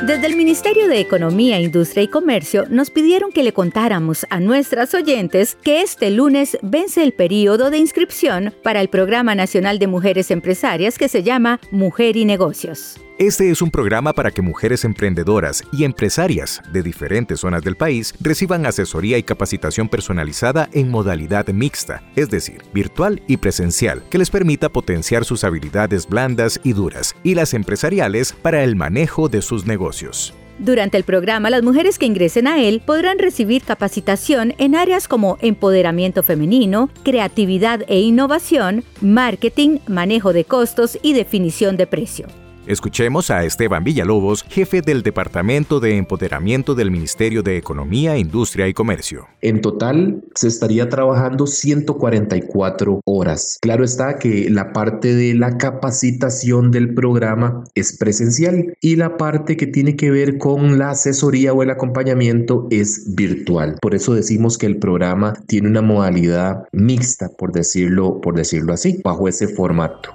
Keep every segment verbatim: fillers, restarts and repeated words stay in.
Desde el Ministerio de Economía, Industria y Comercio nos pidieron que le contáramos a nuestras oyentes que este lunes vence el periodo de inscripción para el Programa Nacional de Mujeres Empresarias que se llama Mujer y Negocios. Este es un programa para que mujeres emprendedoras y empresarias de diferentes zonas del país reciban asesoría y capacitación personalizada en modalidad mixta, es decir, virtual y presencial, que les permita potenciar sus habilidades blandas y duras y las empresariales para el manejo de sus negocios. Durante el programa, las mujeres que ingresen a él podrán recibir capacitación en áreas como empoderamiento femenino, creatividad e innovación, marketing, manejo de costos y definición de precio. Escuchemos a Esteban Villalobos, jefe del Departamento de Empoderamiento del Ministerio de Economía, Industria y Comercio. En total se estaría trabajando ciento cuarenta y cuatro horas. Claro está que la parte de la capacitación del programa es presencial y la parte que tiene que ver con la asesoría o el acompañamiento es virtual. Por eso decimos que el programa tiene una modalidad mixta, por decirlo, por decirlo así, bajo ese formato.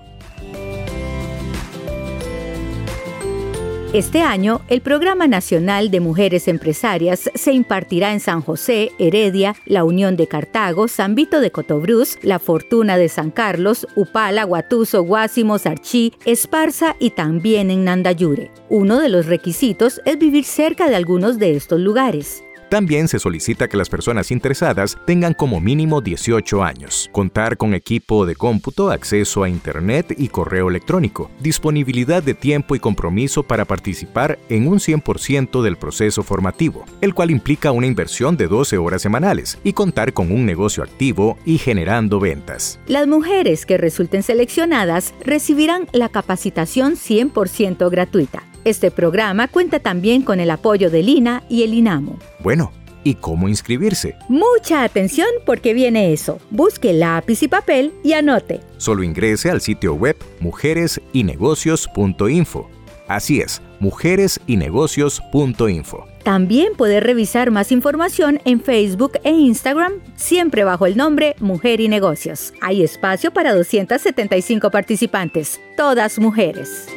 Este año, el Programa Nacional de Mujeres Empresarias se impartirá en San José, Heredia, La Unión de Cartago, San Vito de Cotobruz, La Fortuna de San Carlos, Upala, Guatuso, Guásimo, Sarchí, Esparza y también en Nandayure. Uno de los requisitos es vivir cerca de algunos de estos lugares. También se solicita que las personas interesadas tengan como mínimo dieciocho años, contar con equipo de cómputo, acceso a Internet y correo electrónico, disponibilidad de tiempo y compromiso para participar en un cien por ciento del proceso formativo, el cual implica una inversión de doce horas semanales y contar con un negocio activo y generando ventas. Las mujeres que resulten seleccionadas recibirán la capacitación cien por ciento gratuita. Este programa cuenta también con el apoyo del I N A y el INAMO. Bueno, ¿y cómo inscribirse? Mucha atención porque viene eso. Busque lápiz y papel y anote. Solo ingrese al sitio web mujeres y negocios punto info. Así es, mujeres y negocios punto info. También puede revisar más información en Facebook e Instagram, siempre bajo el nombre Mujer y Negocios. Hay espacio para doscientas setenta y cinco participantes, todas mujeres.